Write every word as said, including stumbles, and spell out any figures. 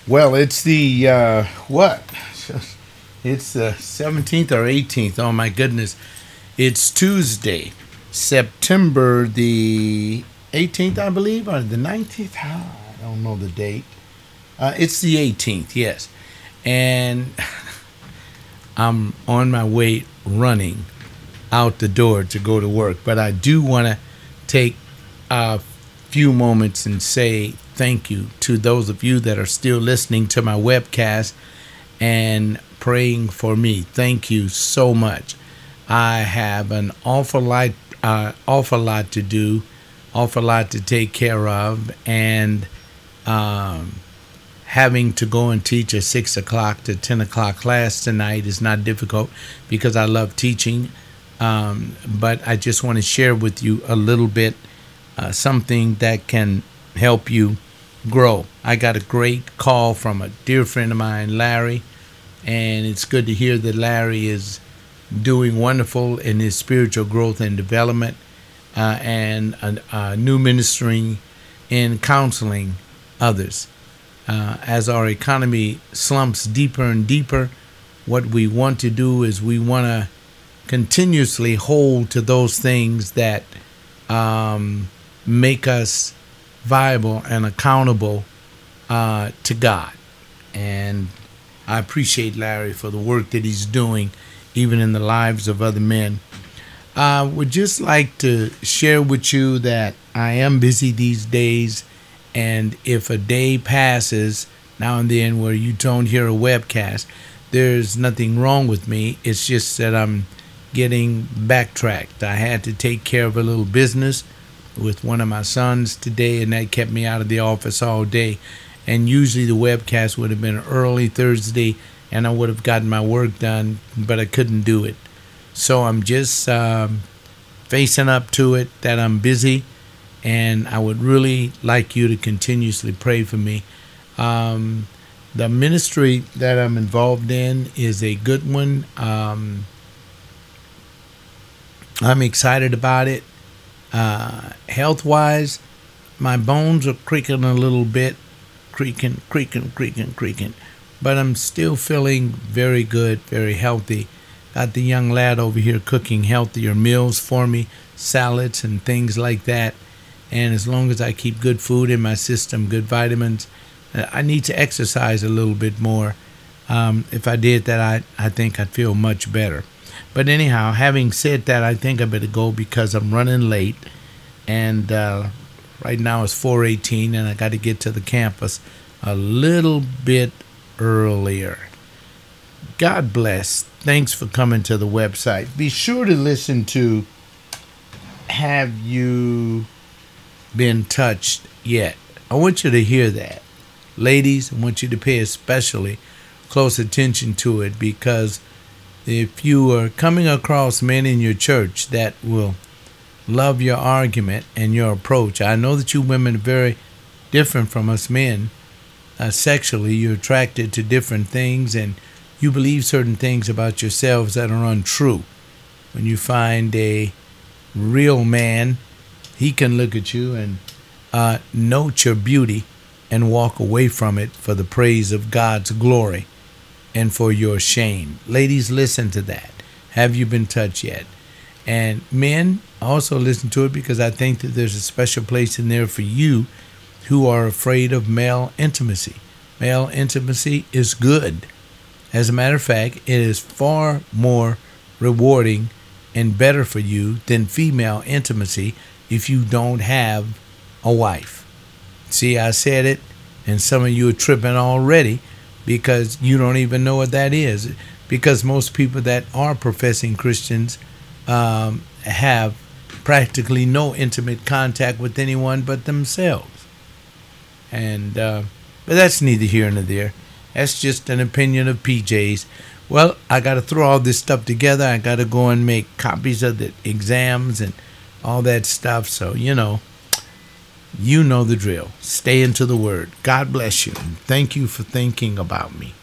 Well, it's the uh, what? It's the seventeenth or eighteenth. Oh my goodness! It's Tuesday, September the eighteenth, I believe, or the nineteenth. I don't know the date. Uh, it's the eighteenth, yes. And I'm on my way running out the door to go to work. But I do want to take a few moments and say thank you to those of you that are still listening to my webcast and praying for me. Thank you so much. I have an awful lot, uh, awful lot to do, awful lot to take care of, and um, having to go and teach a six o'clock to ten o'clock class tonight is not difficult because I love teaching. Um, but I just want to share with you a little bit, uh, something that can help you grow. I got a great call from a dear friend of mine, Larry, and it's good to hear that Larry is doing wonderful in his spiritual growth and development, uh, and a, a new ministry in counseling others. Uh, as our economy slumps deeper and deeper, what we want to do is we want to continuously hold to those things that um, make us viable and accountable uh, to God. And I appreciate Larry for the work that he's doing, even in the lives of other men. I would just like to share with you that I am busy these days, and if a day passes now and then where you don't hear a webcast, there's nothing wrong with me. It's just that I'm getting backtracked. I had to take care of a little business with one of my sons today, and that kept me out of the office all day. And usually the webcast would have been early Thursday, and I would have gotten my work done, but I couldn't do it. So I'm just um, facing up to it that I'm busy, and I would really like you to continuously pray for me. Um, the ministry that I'm involved in is a good one. Um, I'm excited about it. Uh, health-wise, my bones are creaking a little bit, creaking, creaking, creaking, creaking, but I'm still feeling very good, very healthy. Got the young lad over here cooking healthier meals for me, salads and things like that. And as long as I keep good food in my system, good vitamins, I need to exercise a little bit more. Um, if I did that, I, I think I'd feel much better. But anyhow, having said that, I think I better go because I'm running late. And uh, right now it's four eighteen, and I got to get to the campus a little bit earlier. God bless. Thanks for coming to the website. Be sure to listen to Have You Been Touched Yet? I want you to hear that. Ladies, I want you to pay especially close attention to it, because if you are coming across men in your church that will love your argument and your approach, I know that you women are very different from us men. Uh, sexually, you're attracted to different things, and you believe certain things about yourselves that are untrue. When you find a real man, he can look at you and uh, note your beauty and walk away from it for the praise of God's glory and for your shame. Ladies, listen to that. Have you been touched yet? And men, also listen to it, because I think that there's a special place in there for you who are afraid of male intimacy. Male intimacy is good. As a matter of fact, it is far more rewarding and better for you than female intimacy if you don't have a wife. See, I said it, and some of you are tripping already because you don't even know what that is. Because most people that are professing Christians um, have practically no intimate contact with anyone but themselves. And uh, but that's neither here nor there. That's just an opinion of P J's. Well, I got to throw all this stuff together. I got to go and make copies of the exams and all that stuff. So, you know, you know the drill. Stay into the Word. God bless you. And thank you for thinking about me.